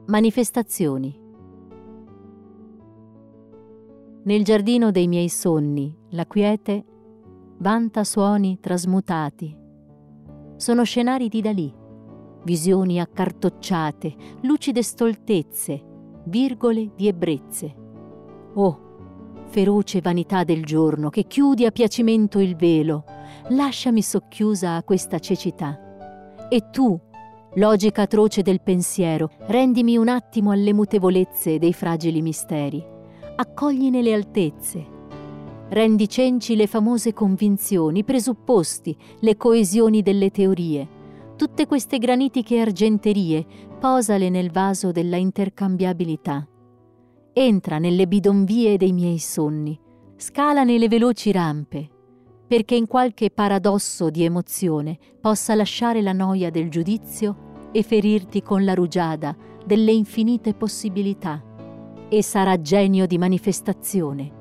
Manifestazioni. Nel giardino dei miei sogni, la quiete vanta suoni trasmutati. Sono scenari di Dalì, visioni accartocciate, lucide stoltezze, virgole di ebbrezze. Oh, feroce vanità del giorno che chiudi a piacimento il velo, lasciami socchiusa a questa cecità. E tu, logica atroce del pensiero, rendimi un attimo alle mutevolezze dei fragili misteri. Accogline le altezze. Rendi cenci le famose convinzioni, i presupposti, le coesioni delle teorie. Tutte queste granitiche argenterie, posale nel vaso della intercambiabilità. Entra nelle bidonvie dei miei sogni, scalane le veloci rampe, perché in qualche paradosso di emozione possa lasciare la noia del giudizio e ferirti con la rugiada delle infinite possibilità. E sarà genio di manifestazione,